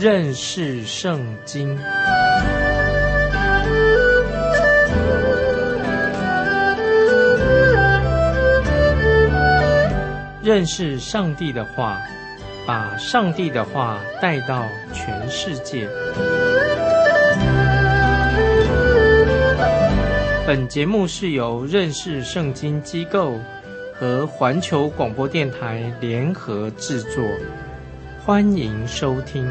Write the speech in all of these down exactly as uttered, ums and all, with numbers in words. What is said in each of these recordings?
认识圣经。认识上帝的话，把上帝的话带到全世界。本节目是由认识圣经机构和环球广播电台联合制作，欢迎收听。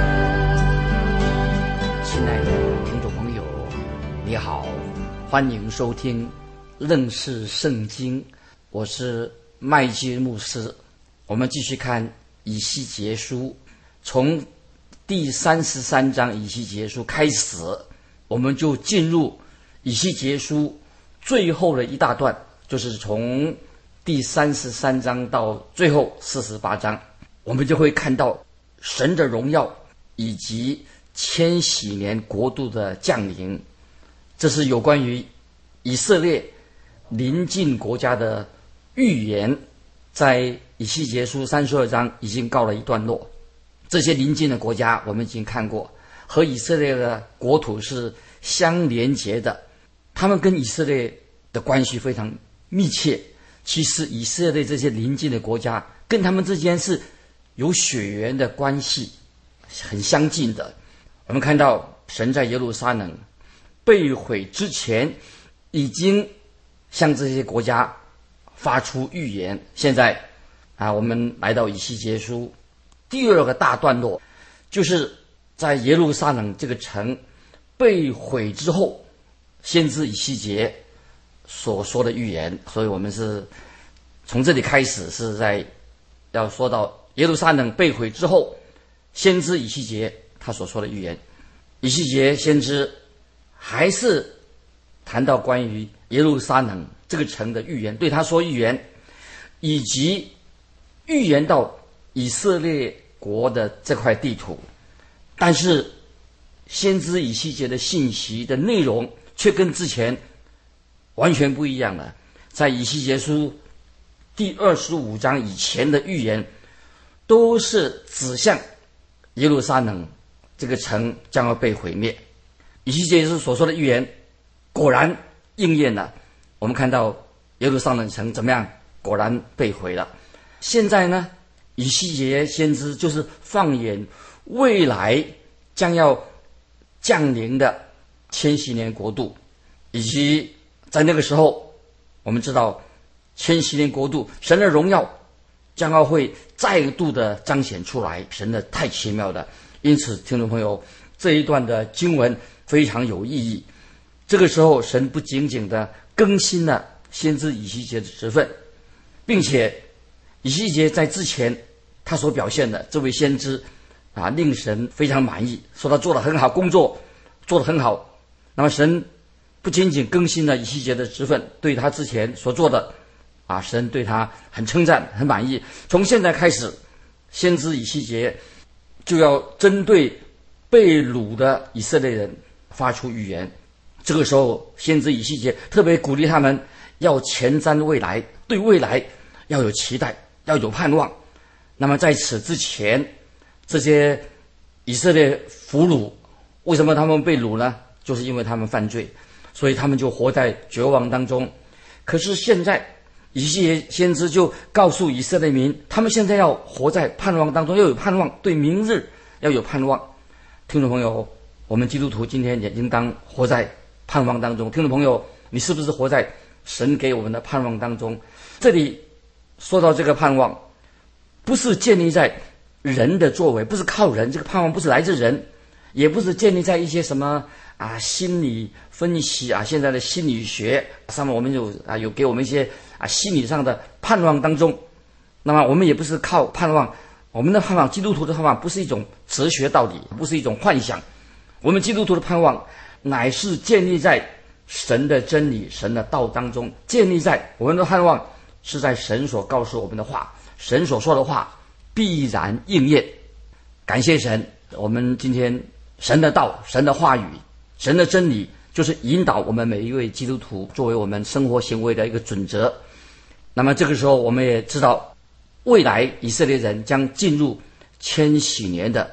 亲爱的听众朋友，你好，欢迎收听认识圣经，我是麦基牧师。我们继续看以西结书，从第三十三章以西结书开始，我们就进入以西结书最后的一大段，就是从第三十三章到最后四十八章，我们就会看到神的荣耀以及千禧年国度的降临。这是有关于以色列邻近国家的预言，在以西结书三十二章已经告了一段落。这些邻近的国家我们已经看过，和以色列的国土是相连结的，他们跟以色列的关系非常密切。其实以色列这些邻近的国家跟他们之间是有血缘的关系，很相近的。我们看到神在耶路撒冷被毁之前，已经向这些国家发出预言。现在啊，我们来到以西结书第二个大段落，就是在耶路撒冷这个城被毁之后，先知以西结所说的预言。所以我们是从这里开始，是在要说到耶路撒冷被毁之后，先知以西结他所说的预言。以西结先知还是谈到关于耶路撒冷这个城的预言，对他说预言，以及预言到以色列国的这块地图。但是先知以西结的信息的内容却跟之前完全不一样了。在以西结书第二十五章以前的预言都是指向耶路撒冷这个城将要被毁灭。以西结书所说的预言果然应验了，我们看到耶路撒冷城怎么样，果然被毁了。现在呢，以西结先知就是放眼未来将要降临的千禧年国度，以及在那个时候，我们知道千禧年国度神的荣耀将要会再度的彰显出来，神的太奇妙的。因此听众朋友，这一段的经文非常有意义。这个时候神不仅仅的更新了先知以西结的职分，并且以西结在之前他所表现的这位先知啊，令神非常满意，说他做得很好，工作做得很好。那么神不仅仅更新了以西结的职分，对他之前所做的啊，神对他很称赞，很满意。从现在开始，先知以西结就要针对被掳的以色列人发出预言。这个时候先知以西结特别鼓励他们要前瞻未来，对未来要有期待，要有盼望。那么在此之前，这些以色列俘虏为什么他们被掳呢？就是因为他们犯罪，所以他们就活在绝望当中。可是现在以西结先知就告诉以色列民，他们现在要活在盼望当中，要有盼望，对明日要有盼望。听众朋友，我们基督徒今天也应当活在盼望当中。听众朋友，你是不是活在神给我们的盼望当中？这里说到这个盼望，不是建立在人的作为，不是靠人，这个盼望不是来自人，也不是建立在一些什么啊心理分析啊，现在的心理学上面我们有啊有给我们一些啊心理上的盼望当中。那么我们也不是靠盼望，我们的盼望，基督徒的盼望不是一种哲学道理，不是一种幻想。我们基督徒的盼望乃是建立在神的真理、神的道当中，建立在我们的盼望是在神所告诉我们的话，神所说的话必然应验。感谢神，我们今天神的道、神的话语、神的真理就是引导我们每一位基督徒作为我们生活行为的一个准则。那么这个时候我们也知道，未来以色列人将进入千禧年的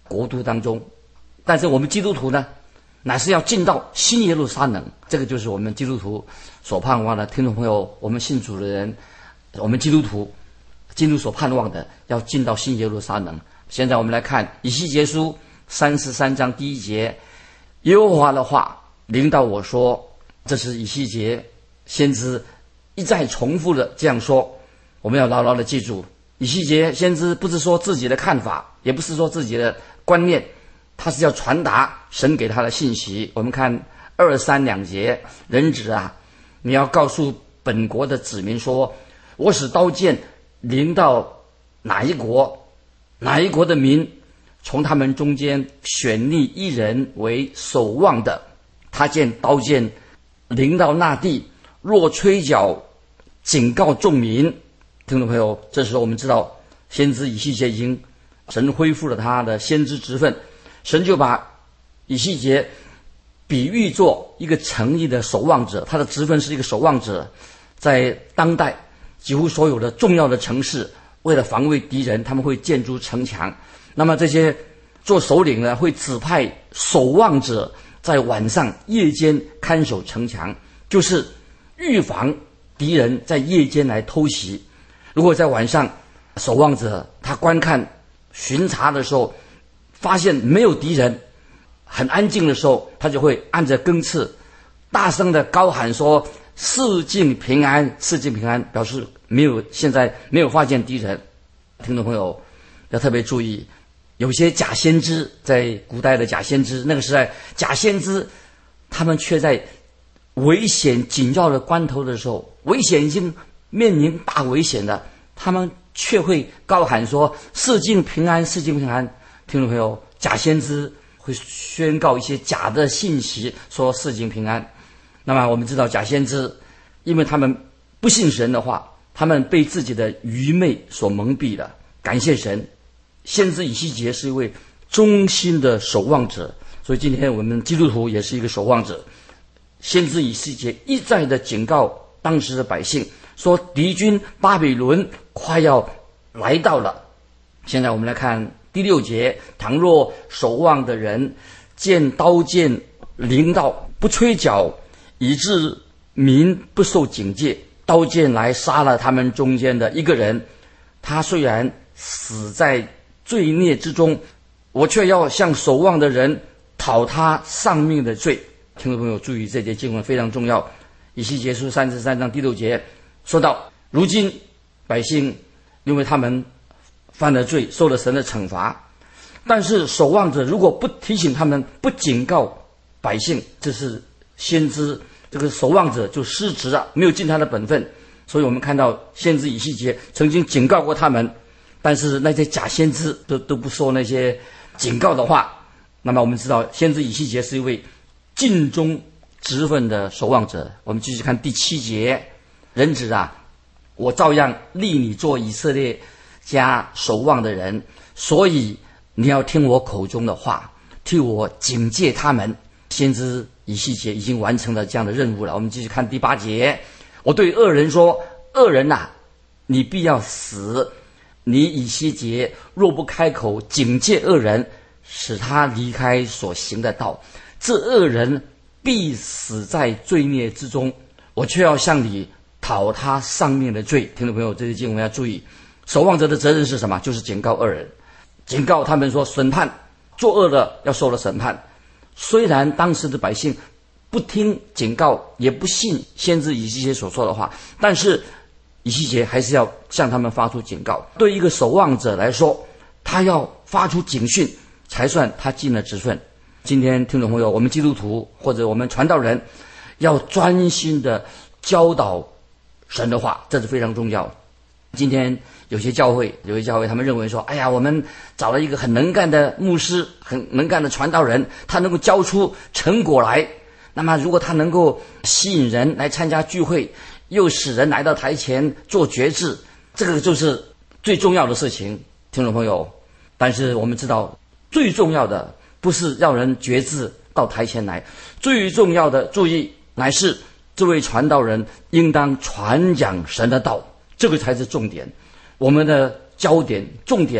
国度当中。但是我们基督徒呢，乃是要进到新耶路撒冷，这个就是我们基督徒所盼望的。听众朋友，我们信主的人，我们基督徒基督所盼望的，要进到新耶路撒冷。现在我们来看以西结书三十三章第一节，耶和华的话临到我说，这是以西结先知一再重复的这样说。我们要牢牢的记住，以西结先知不是说自己的看法，也不是说自己的观念，他是要传达神给他的信息。我们看二三两节，人子啊，你要告诉本国的子民说，我使刀剑临到哪一国，哪一国的民，从他们中间选立一人为守望的，他见刀剑临到那地，若吹角警告众民。听众朋友，这时候我们知道先知以西结已经神恢复了他的先知职分，神就把以西结比喻作一个城邑的守望者，他的职分是一个守望者。在当代几乎所有的重要的城市，为了防卫敌人，他们会建筑城墙。那么这些做首领呢，会指派守望者在晚上夜间看守城墙，就是预防敌人在夜间来偷袭。如果在晚上守望者他观看巡查的时候，发现没有敌人，很安静的时候，他就会按着更次大声的高喊说，四境平安，四境平安，表示没有现在没有发现敌人。听众朋友要特别注意，有些假先知，在古代的假先知，那个时代假先知他们却在危险紧要的关头的时候，危险已经面临大危险了，他们却会高喊说，四境平安，四境平安。听众朋友，假先知会宣告一些假的信息，说四境平安。那么我们知道假先知，因为他们不信神的话，他们被自己的愚昧所蒙蔽了。感谢神，先知以西结是一位忠心的守望者，所以今天我们基督徒也是一个守望者。先知以西结一再的警告当时的百姓，说敌军巴比伦快要来到了。现在我们来看第六节，倘若守望的人见刀剑临到，不吹角，以致民不受警戒，刀剑来杀了他们中间的一个人，他虽然死在罪孽之中，我却要向守望的人讨他丧命的罪。听众朋友注意，这节经文非常重要。以西结书三十三章第六节说到，如今百姓因为他们犯了罪，受了神的惩罚，但是守望者如果不提醒他们，不警告百姓，这是先知这个守望者就失职了，没有尽他的本分。所以我们看到先知以西结曾经警告过他们，但是那些假先知都都不说那些警告的话。那么我们知道先知以西结是一位尽忠职分的守望者。我们继续看第七节，人子啊，我照样立你做以色列家守望的人，所以你要听我口中的话，替我警戒他们。先知以西结已经完成了这样的任务了。我们继续看第八节，我对恶人说，恶人啊，你必要死，你以西结若不开口警戒恶人，使他离开所行的道，这恶人必死在罪孽之中，我却要向你讨他丧命的罪。听众朋友，这些经文要注意，守望者的责任是什么？就是警告恶人，警告他们说，审判作恶的要受了审判。虽然当时的百姓不听警告，也不信先知以西结所说的话，但是以西结还是要向他们发出警告。对一个守望者来说，他要发出警讯，才算他尽了职分。今天听众朋友，我们基督徒或者我们传道人要专心的教导神的话，这是非常重要。今天有些教会有些教会他们认为说，哎呀，我们找了一个很能干的牧师，很能干的传道人，他能够教出成果来，那么如果他能够吸引人来参加聚会，又使人来到台前做决志，这个就是最重要的事情。听众朋友，但是我们知道最重要的不是让人决志到台前来，最重要的注意乃是这位传道人应当传讲神的道，这个才是重点。我们的焦点重点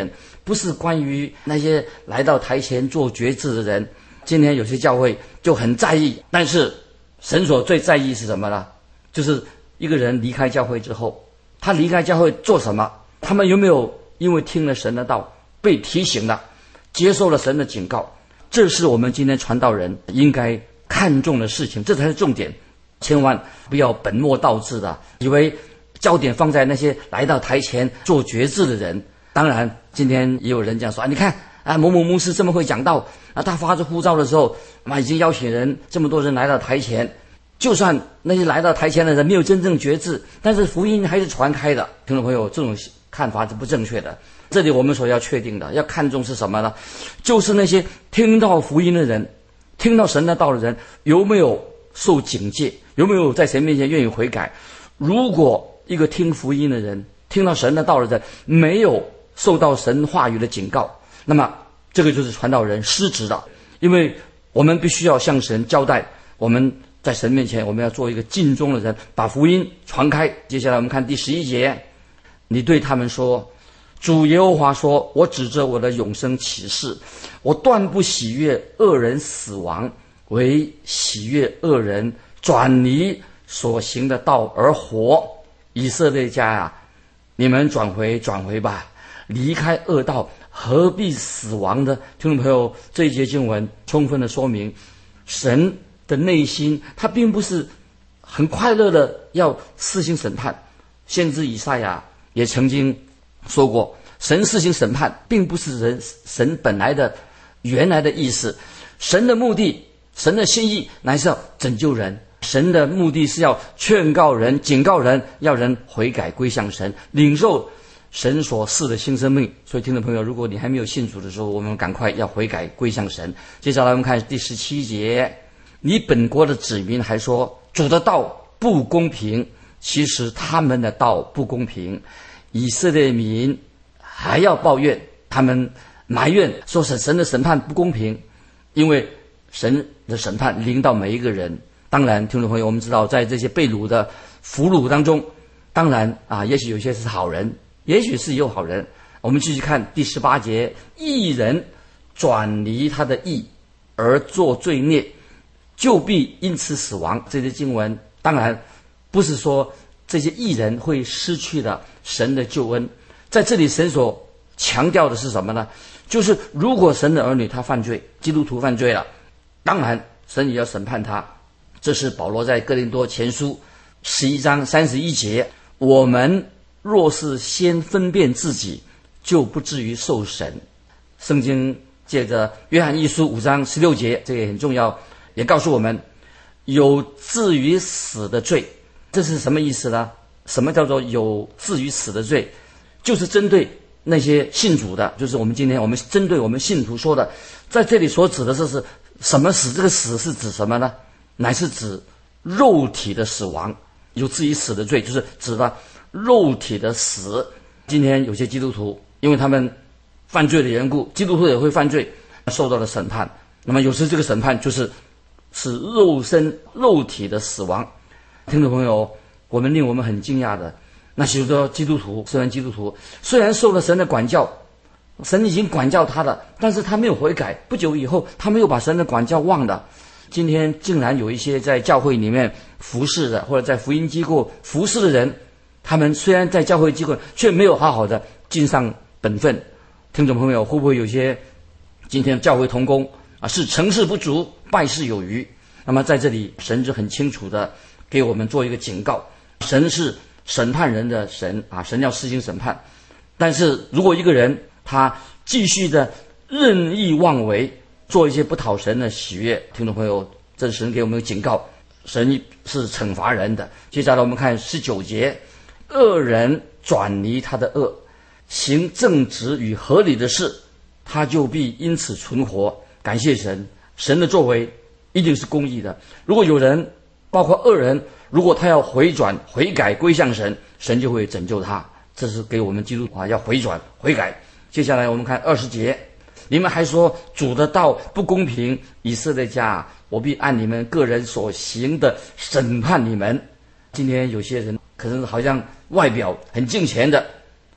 不是关于那些来到台前做决志的人。今天有些教会就很在意，但是神所最在意是什么呢？就是一个人离开教会之后，他离开教会做什么？他们有没有因为听了神的道被提醒了，接受了神的警告？这是我们今天传道人应该看重的事情，这才是重点。千万不要本末倒置的，以为焦点放在那些来到台前做决志的人。当然今天也有人这样说啊，你看啊，某某牧师这么会讲道啊，他发出呼召的时候啊，已经邀请人这么多人来到台前，就算那些来到台前的人没有真正决志，但是福音还是传开的。听众朋友，这种看法是不正确的。这里我们所要确定的，要看重是什么呢？就是那些听到福音的人，听到神的道的人，有没有受警戒，有没有在神面前愿意悔改。如果一个听福音的人，听到神的道的人没有受到神话语的警告，那么这个就是传道人失职的。因为我们必须要向神交代，我们在神面前我们要做一个尽忠的人，把福音传开。接下来我们看第十一节，你对他们说，主耶和华说，我指着我的永生起誓，我断不喜悦恶人死亡，唯喜悦恶人转离所行的道而活。以色列家啊，你们转回转回吧，离开恶道，何必死亡呢？听众朋友，这一节经文充分的说明，神的内心他并不是很快乐的要施行审判。先知以赛亚也曾经说过，神施行审判并不是人神本来的原来的意思，神的目的，神的心意乃是要拯救人，神的目的是要劝告人，警告人，要人悔改归向神，领受神所赐的新生命。所以听众朋友，如果你还没有信主的时候，我们赶快要悔改归向神。接下来我们看第十七节，你本国的子民还说，主的道不公平，其实他们的道不公平。以色列民还要抱怨，他们埋怨说是神的审判不公平，因为神的审判临到每一个人。当然听众朋友，我们知道在这些被掳的俘虏当中，当然啊，也许有些是好人，也许是有好人。我们继续看第十八节，义人转离他的义而作罪孽，就必因此死亡。这些经文当然不是说这些义人会失去了神的救恩，在这里神所强调的是什么呢？就是如果神的儿女他犯罪，基督徒犯罪了，当然神也要审判他。这是保罗在哥林多前书十一章三十一节，我们若是先分辨自己，就不至于受审。圣经借着约翰一书五章十六节，这个也很重要，也告诉我们有至于死的罪。这是什么意思呢？什么叫做有至于死的罪？就是针对那些信主的，就是我们今天我们针对我们信徒说的，在这里所指的这是什么死？这个死是指什么呢？乃是指肉体的死亡。有至于死的罪就是指的肉体的死。今天有些基督徒因为他们犯罪的缘故，基督徒也会犯罪，受到了审判。那么有时这个审判就是是肉身肉体的死亡。听众朋友，我们令我们很惊讶的，那许多基督徒，虽然基督徒虽然受了神的管教，神已经管教他了，但是他没有悔改，不久以后他们又把神的管教忘了。今天竟然有一些在教会里面服侍的，或者在福音机构服侍的人，他们虽然在教会机构，却没有好好的尽上本分。听众朋友，会不会有些今天教会同工啊，是成事不足，败事有余？那么在这里神就很清楚的给我们做一个警告，神是审判人的神啊，神要施行审判。但是如果一个人他继续的任意妄为，做一些不讨神的喜悦，听众朋友，这是神给我们的警告，神是惩罚人的。接下来我们看十九节，恶人转离他的恶，行正直与合理的事，他就必因此存活。感谢神，神的作为一定是公义的。如果有人包括恶人，如果他要回转悔改归向神，神就会拯救他。这是给我们基督徒啊要回转悔改。接下来我们看二十节，你们还说主的道不公平，以色列家，我必按你们个人所行的审判你们。今天有些人可能好像外表很敬虔的，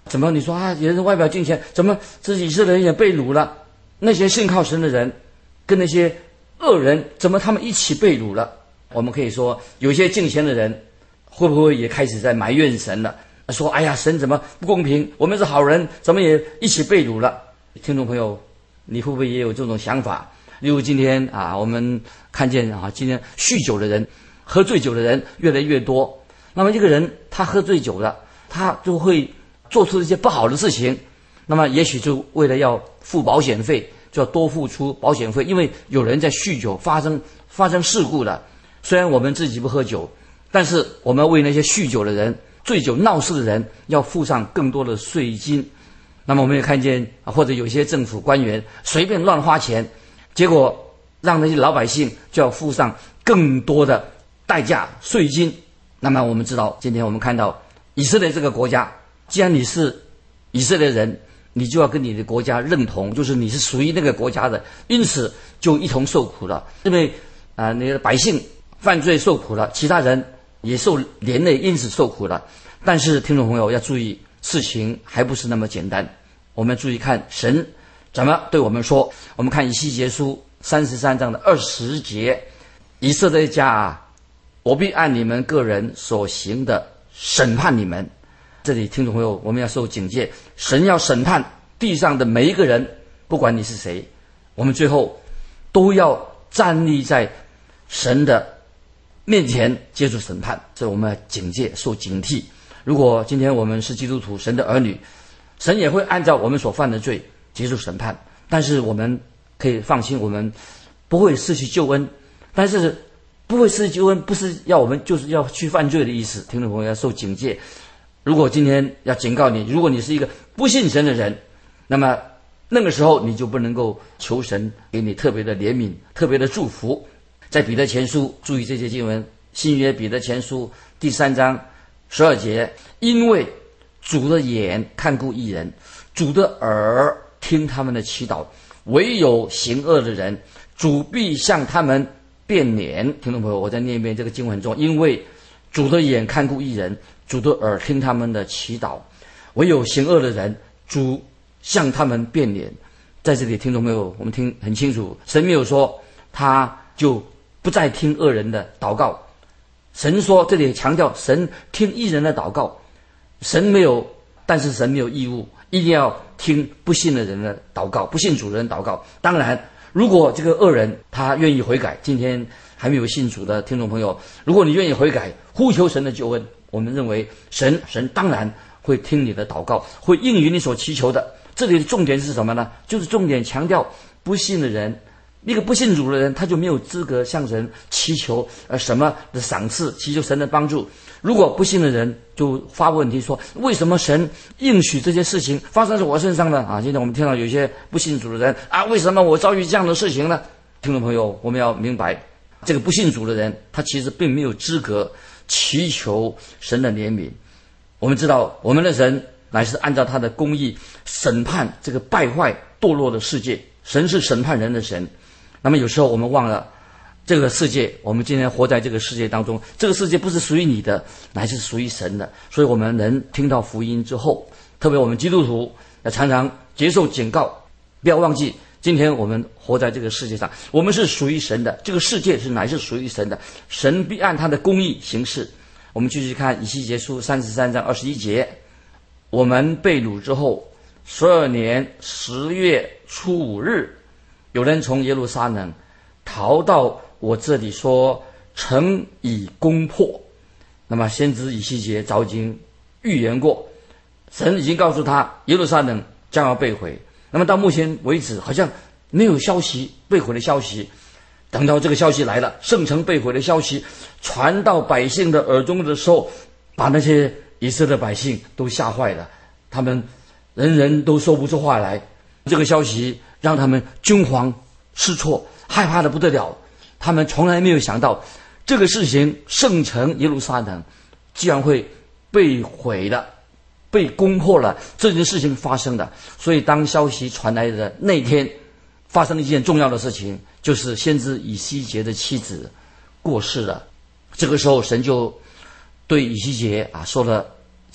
怎么你说啊，有人外表敬虔，怎么这以色列人也被掳了？那些信靠神的人跟那些恶人，怎么他们一起被掳了？我们可以说，有些敬虔的人会不会也开始在埋怨神了？说哎呀，神怎么不公平？我们是好人，怎么也一起被掳了？听众朋友，你会不会也有这种想法？例如今天啊，我们看见啊，今天酗酒的人、喝醉酒的人越来越多。那么一个人他喝醉酒了，他就会做出一些不好的事情。那么也许就为了要付保险费，就要多付出保险费，因为有人在酗酒发生发生事故了。虽然我们自己不喝酒，但是我们为那些酗酒的人、醉酒闹事的人要付上更多的税金。那么我们也看见，或者有些政府官员随便乱花钱，结果让那些老百姓就要付上更多的代价税金。那么我们知道，今天我们看到以色列这个国家，既然你是以色列人，你就要跟你的国家认同，就是你是属于那个国家的，因此就一同受苦了。因为啊、呃，那个百姓犯罪受苦了，其他人也受连累，因此受苦了。但是听众朋友要注意，事情还不是那么简单。我们注意看神怎么对我们说。我们看以西结书三十三章的二十节，以色列家啊，我必按你们个人所行的审判你们。这里听众朋友，我们要受警戒，神要审判地上的每一个人，不管你是谁，我们最后都要站立在神的面前接受审判。所以我们要警戒，受警惕。如果今天我们是基督徒，神的儿女，神也会按照我们所犯的罪接受审判。但是我们可以放心，我们不会失去救恩。但是不会失去救恩，不是要我们就是要去犯罪的意思。听众朋友要受警戒。如果今天要警告你，如果你是一个不信神的人，那么那个时候你就不能够求神给你特别的怜悯、特别的祝福。在彼得前书，注意这些经文，新约彼得前书第三章十二节，因为主的眼看顾义人，主的耳听他们的祈祷，唯有行恶的人，主必向他们变脸。听众朋友，我再念一遍这个经文中，因为主的眼看顾义人，主的耳听他们的祈祷，唯有行恶的人，主向他们变脸。在这里听众朋友，我们听很清楚，神没有说他就不再听恶人的祷告，神说，这里强调神听义人的祷告。神没有，但是神没有义务一定要听不信的人的祷告，不信主的人祷告。当然如果这个恶人他愿意悔改，今天还没有信主的听众朋友，如果你愿意悔改，呼求神的救恩，我们认为神神当然会听你的祷告，会应允你所祈求的。这里的重点是什么呢？就是重点强调不信的人，一个不信主的人，他就没有资格向神祈求呃什么的赏赐，祈求神的帮助。如果不信的人就发问题说，为什么神应许这些事情发生在我身上呢？啊，现在我们听到有些不信主的人啊，为什么我遭遇这样的事情呢？听众朋友，我们要明白，这个不信主的人，他其实并没有资格祈求神的怜悯。我们知道，我们的神乃是按照他的公义审判这个败坏堕落的世界，神是审判人的神。那么有时候我们忘了，这个世界，我们今天活在这个世界当中，这个世界不是属于你的，乃是属于神的。所以我们能听到福音之后，特别我们基督徒要常常接受警告，不要忘记今天我们活在这个世界上，我们是属于神的，这个世界是乃是属于神的，神必按他的公义行事。我们继续看以西结书三十三章二十一节，我们被掳之后，十二年十月初五日，有人从耶路撒冷逃到我这里说，城已攻破。那么先知以西结早已经预言过，神已经告诉他耶路撒冷将要被毁。那么到目前为止好像没有消息被毁的消息。等到这个消息来了，圣城被毁的消息传到百姓的耳中的时候，把那些以色列百姓都吓坏了，他们人人都说不出话来。这个消息让他们惊惶失措，害怕的不得了。他们从来没有想到这个事情，圣城耶路撒冷居然会被毁了，被攻破了，这件事情发生的。所以当消息传来的那天，发生了一件重要的事情，就是先知以西结的妻子过世了。这个时候神就对以西结啊说了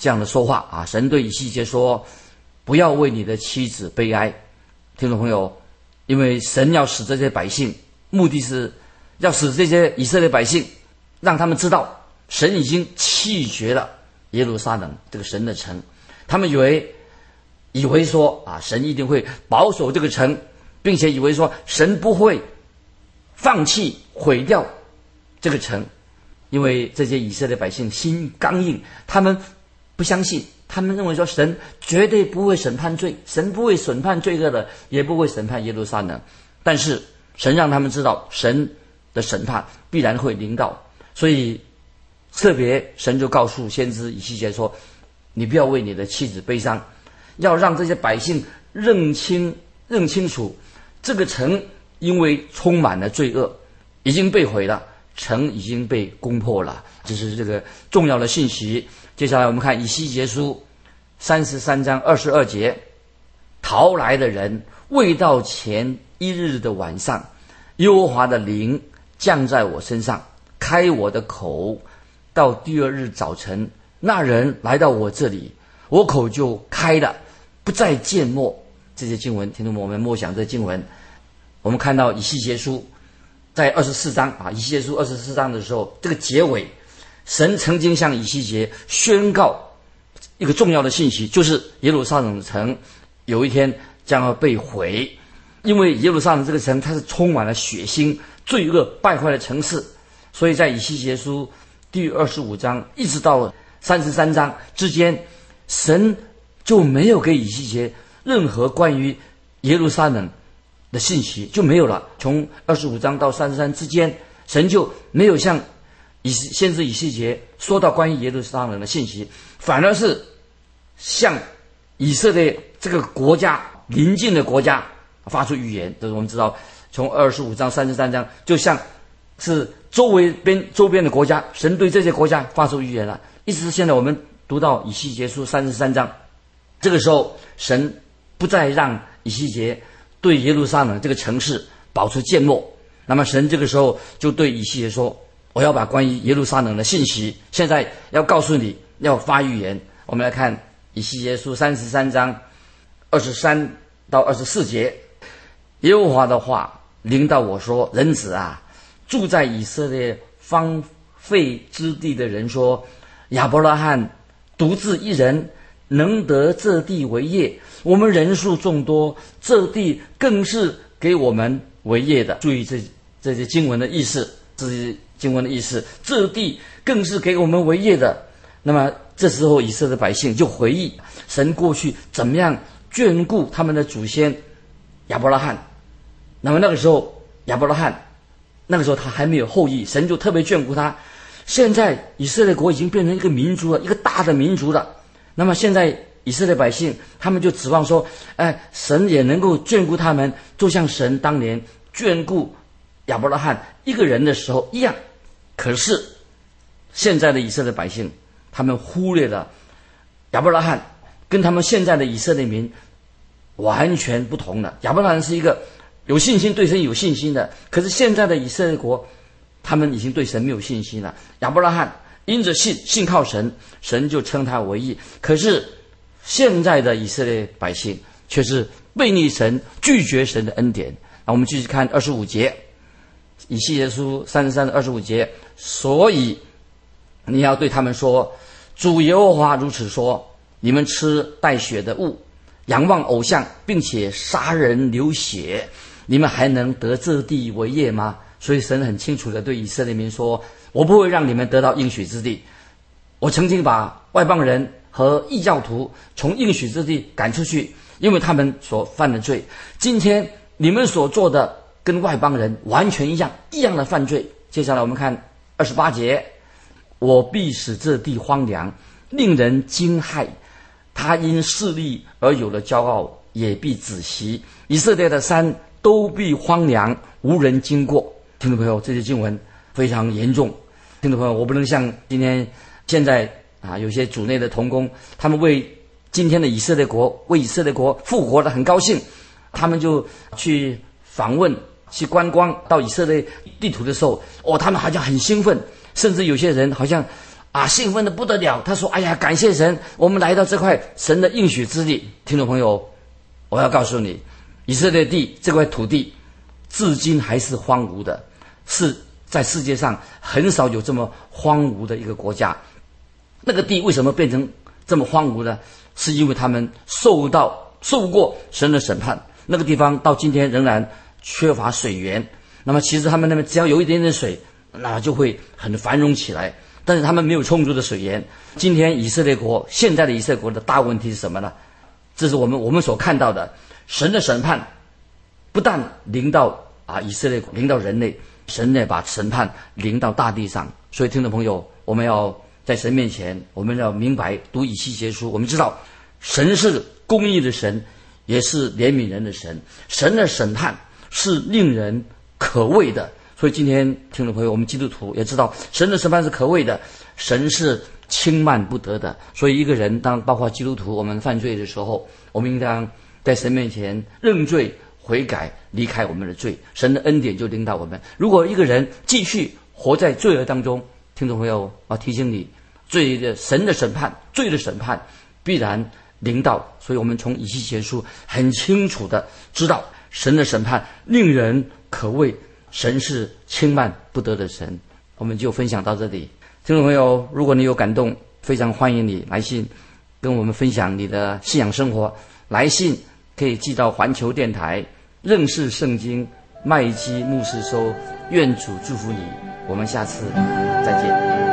这样的说话啊。神对以西结说，不要为你的妻子悲哀。听众朋友，因为神要使这些百姓，目的是要使这些以色列百姓，让他们知道神已经弃绝了耶路撒冷这个神的城。他们以为以为说啊，神一定会保守这个城，并且以为说神不会放弃毁掉这个城。因为这些以色列百姓心刚硬，他们不相信，他们认为说神绝对不会审判罪，神不会审判罪恶的，也不会审判耶路撒冷。但是神让他们知道神的审判必然会临到，所以特别神就告诉先知以西结说，你不要为你的妻子悲伤，要让这些百姓认清认清楚，这个城因为充满了罪恶，已经被毁了，城已经被攻破了。这是这个重要的信息。接下来我们看以西结书三十三章二十二节，逃来的人未到前一日的晚上，耶和华的灵降在我身上，开我的口，到第二日早晨，那人来到我这里，我口就开了，不再缄默。这些经文，听众们，我们默想这经文，我们看到以西结书在二十四章啊，以西结书二十四章的时候，这个结尾，神曾经向以西结宣告一个重要的信息，就是耶路撒冷城有一天将要被毁。因为耶路撒冷这个城，它是充满了血腥、罪恶、败坏的城市，所以在以西结书第二十五章一直到三十三章之间，神就没有给以西结任何关于耶路撒冷的信息，就没有了。从二十五章到三十三之间，神就没有向以先知以西结说到关于耶路撒冷的信息，反而是向以色列这个国家邻近的国家发出预言。就是我们知道，从二十五章、三十三章，就像是周围边周边的国家，神对这些国家发出预言了。一直现在我们读到以西结书三十三章，这个时候神不再让以西结对耶路撒冷这个城市保持缄默。那么神这个时候就对以西结说，我要把关于耶路撒冷的信息现在要告诉你，要发预言。我们来看以西结书三十三章二十三到二十四节，耶和华的话临到我说，人子啊，住在以色列荒废之地的人说，亚伯拉罕独自一人能得这地为业，我们人数众多，这地更是给我们为业的。注意这这些经文的意思，这些经文的意思，这地更是给我们为业的。那么这时候以色列百姓就回忆神过去怎么样眷顾他们的祖先亚伯拉罕。那么那个时候亚伯拉罕那个时候他还没有后裔，神就特别眷顾他。现在以色列国已经变成一个民族了，一个大的民族了。那么现在以色列百姓他们就指望说，哎，神也能够眷顾他们，就像神当年眷顾亚伯拉罕一个人的时候一样。可是现在的以色列百姓他们忽略了亚伯拉罕跟他们现在的以色列民完全不同了。亚伯拉罕是一个有信心，对神有信心的，可是现在的以色列国他们已经对神没有信心了。亚伯拉罕因着信信靠神，神就称他为义。可是现在的以色列百姓却是悖逆神，拒绝神的恩典。那我们继续看二十五节，以西结书三十三的二十五节，所以你要对他们说，主耶和华如此说，你们吃带血的物，仰望偶像，并且杀人流血，你们还能得这地为业吗？所以神很清楚地对以色列民说，我不会让你们得到应许之地。我曾经把外邦人和异教徒从应许之地赶出去，因为他们所犯的罪。今天你们所做的跟外邦人完全一样，一样的犯罪。接下来我们看二十八节，我必使这地荒凉，令人惊骇，他因势力而有了骄傲，也必止息。以色列的山都必荒凉，无人经过。听众朋友，这些经文非常严重。听众朋友，我不能像今天现在啊，有些主内的同工，他们为今天的以色列国，为以色列国复活的很高兴，他们就去访问、去观光，到以色列地图的时候，哦，他们好像很兴奋，甚至有些人好像啊，兴奋的不得了。他说：“哎呀，感谢神，我们来到这块神的应许之地。”听众朋友，我要告诉你，以色列地这块土地，至今还是荒芜的，是在世界上很少有这么荒芜的一个国家。那个地为什么变成这么荒芜呢？是因为他们受到受过神的审判。那个地方到今天仍然缺乏水源。那么其实他们那边只要有一点点水，那就会很繁荣起来。但是他们没有充足的水源。今天以色列国，现在的以色列国的大问题是什么呢？这是我们我们所看到的，神的审判不但临到啊以色列国，临到人类，神呢把审判临到大地上。所以听众朋友，我们要在神面前，我们要明白读以西结书，我们知道神是公义的神，也是怜悯人的神，神的审判是令人可畏的。所以今天听众朋友，我们基督徒也知道神的审判是可畏的，神是轻慢不得的。所以一个人，当包括基督徒，我们犯罪的时候，我们应当在神面前认罪悔改，离开我们的罪，神的恩典就领导我们。如果一个人继续活在罪恶当中，听众朋友，我提醒你，罪的神的审判，罪的审判必然临到。所以我们从以西结书很清楚的知道，神的审判令人可畏，神是轻慢不得的神。我们就分享到这里。听众朋友，如果你有感动，非常欢迎你来信跟我们分享你的信仰生活。来信可以寄到环球电台认识圣经麦基牧师收。愿主祝福你，我们下次再见。